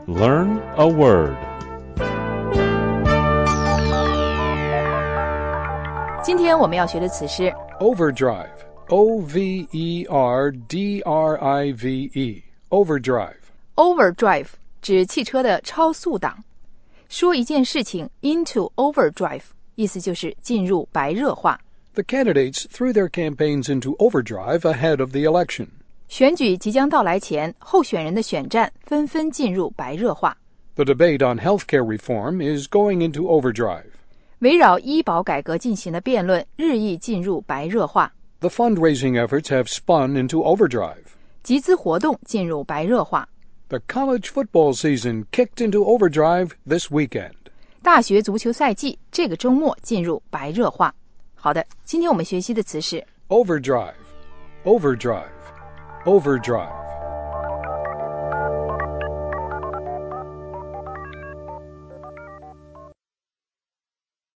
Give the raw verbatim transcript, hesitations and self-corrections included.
Learn a word. 今天我们要学的词是 Overdrive. O V E R D R I V E. Overdrive. overdrive， 指汽车的超速档。说一件事情 into overdrive， 意思就是进入白热化。 The candidates threw their campaigns into overdrive ahead of the election. 选举即将到来前，候选人的选战纷纷进入白热化。 The debate on healthcare reform is going into overdrive. 围绕医保改革进行的辩论日益进入白热化。 The fundraising efforts have spun into overdrive. 集资活动进入白热化。 The college football season kicked into overdrive this weekend. 大学足球赛季这个周末进入白热化。好的，今天我们学习的词是 Overdrive. Overdrive. Overdrive.